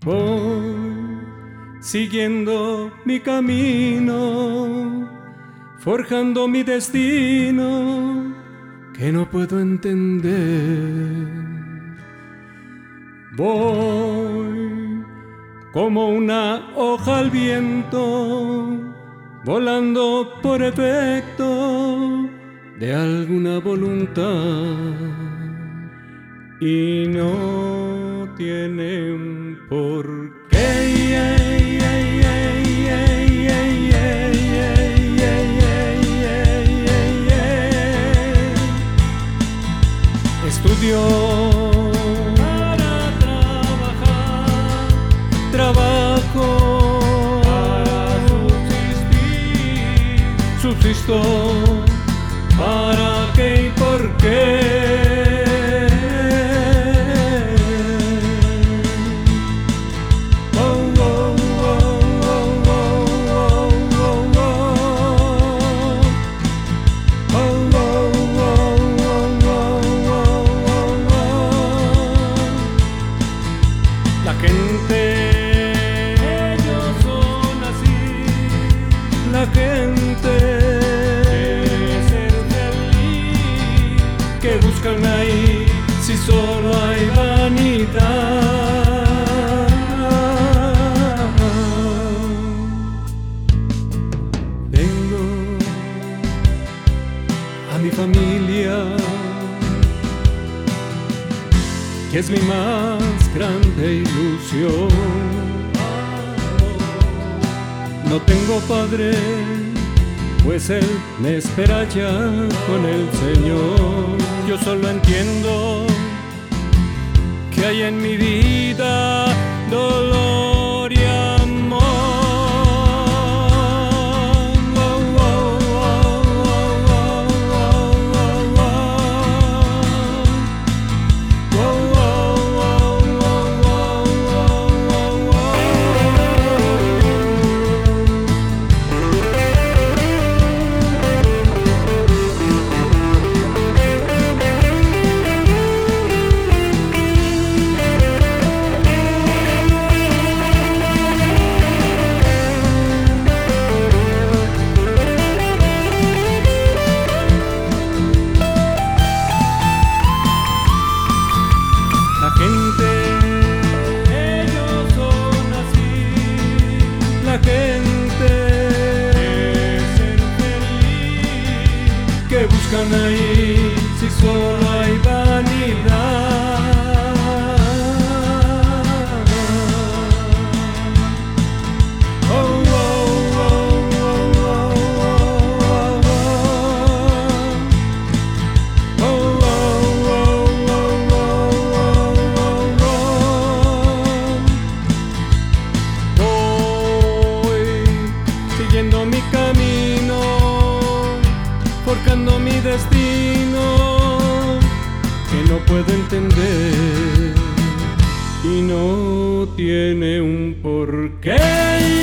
Voy siguiendo mi camino, forjando mi destino que no puedo entender. Voy como una hoja al viento, volando por efecto de alguna voluntad, y no tiene un porqué. Estudio para trabajar, trabajo para subsistir, subsisto para qué y por qué. La gente, ellos son así. La gente quiere ser feliz. ¿Qué buscan ahí si solo hay vanidad? Tengo a mi familia, que es mi más grande ilusión. No tengo padre, pues él me espera ya con el Señor. Yo solo entiendo que hay en mi vida dolor y amor. La gente, ellos son así. La gente es ser feliz. ¿Qué buscan ahí si solo hay vanidad? Oh, oh, oh, oh, oh, oh, oh, oh, siguiendo mi camino, forjando mi destino, que no puedo entender y no tiene un porqué.